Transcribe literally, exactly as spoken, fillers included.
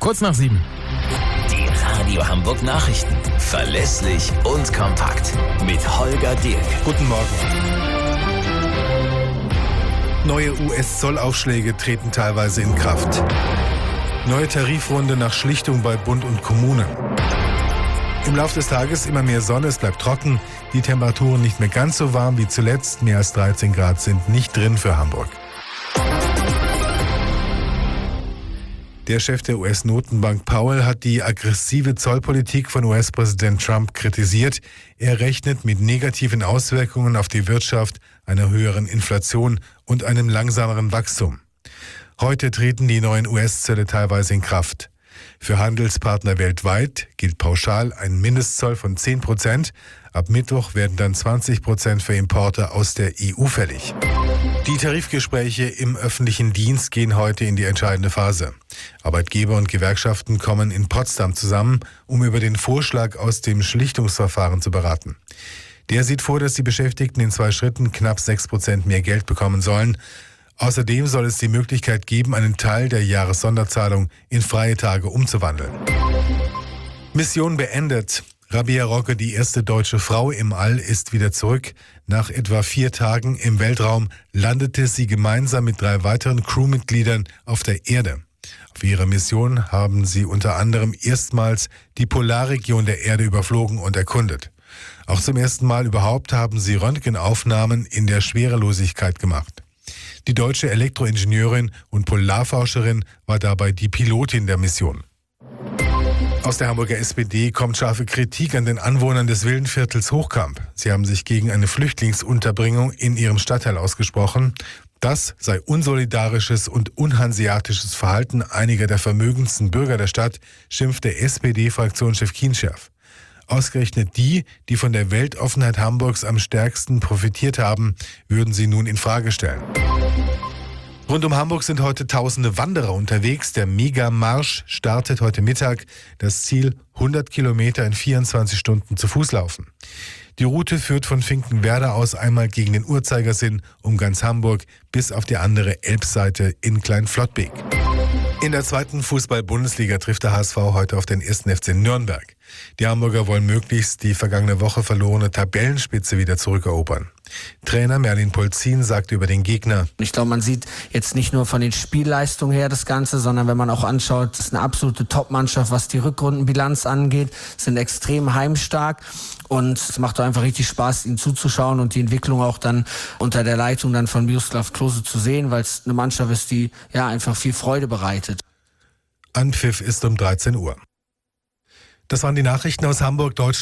Kurz nach sieben. Die Radio Hamburg Nachrichten. Verlässlich und kompakt. Mit Holger Dirk. Guten Morgen. Neue U S-Zollaufschläge treten teilweise in Kraft. Neue Tarifrunde nach Schlichtung bei Bund und Kommunen. Im Laufe des Tages immer mehr Sonne, es bleibt trocken. Die Temperaturen nicht mehr ganz so warm wie zuletzt. Mehr als dreizehn Grad sind nicht drin für Hamburg. Der Chef der U S-Notenbank Powell hat die aggressive Zollpolitik von U S-Präsident Trump kritisiert. Er rechnet mit negativen Auswirkungen auf die Wirtschaft, einer höheren Inflation und einem langsameren Wachstum. Heute treten die neuen U S-Zölle teilweise in Kraft. Für Handelspartner weltweit gilt pauschal ein Mindestzoll von zehn Prozent. Ab Mittwoch werden dann zwanzig Prozent für Importe aus der E U fällig. Die Tarifgespräche im öffentlichen Dienst gehen heute in die entscheidende Phase. Arbeitgeber und Gewerkschaften kommen in Potsdam zusammen, um über den Vorschlag aus dem Schlichtungsverfahren zu beraten. Der sieht vor, dass die Beschäftigten in zwei Schritten knapp sechs Prozent mehr Geld bekommen sollen. Außerdem soll es die Möglichkeit geben, einen Teil der Jahressonderzahlung in freie Tage umzuwandeln. Mission beendet. Rabea Rocke, die erste deutsche Frau im All, ist wieder zurück. Nach etwa vier Tagen im Weltraum landete sie gemeinsam mit drei weiteren Crewmitgliedern auf der Erde. Auf ihrer Mission haben sie unter anderem erstmals die Polarregion der Erde überflogen und erkundet. Auch zum ersten Mal überhaupt haben sie Röntgenaufnahmen in der Schwerelosigkeit gemacht. Die deutsche Elektroingenieurin und Polarforscherin war dabei die Pilotin der Mission. Aus der Hamburger S P D kommt scharfe Kritik an den Anwohnern des Villenviertels Hochkamp. Sie haben sich gegen eine Flüchtlingsunterbringung in ihrem Stadtteil ausgesprochen. Das sei unsolidarisches und unhanseatisches Verhalten einiger der vermögendsten Bürger der Stadt, schimpft der S P D-Fraktionschef Kienschärf. Ausgerechnet die, die von der Weltoffenheit Hamburgs am stärksten profitiert haben, würden sie nun in Frage stellen. Rund um Hamburg sind heute tausende Wanderer unterwegs. Der Megamarsch startet heute Mittag. Das Ziel hundert Kilometer in vierundzwanzig Stunden zu Fuß laufen. Die Route führt von Finkenwerder aus einmal gegen den Uhrzeigersinn um ganz Hamburg bis auf die andere Elbseite in Kleinflottbek. In der zweiten Fußball-Bundesliga trifft der H S V heute auf den ersten F C Nürnberg. Die Hamburger wollen möglichst die vergangene Woche verlorene Tabellenspitze wieder zurückerobern. Trainer Merlin Polzin sagte über den Gegner: Ich glaube, man sieht jetzt nicht nur von den Spielleistungen her das Ganze, sondern wenn man auch anschaut, das ist eine absolute Top-Mannschaft, was die Rückrundenbilanz angeht, sind extrem heimstark und es macht einfach richtig Spaß, ihnen zuzuschauen und die Entwicklung auch dann unter der Leitung dann von Miroslav Klose zu sehen, weil es eine Mannschaft ist, die ja einfach viel Freude bereitet. Anpfiff ist um dreizehn Uhr. Das waren die Nachrichten aus Hamburg, Deutschland.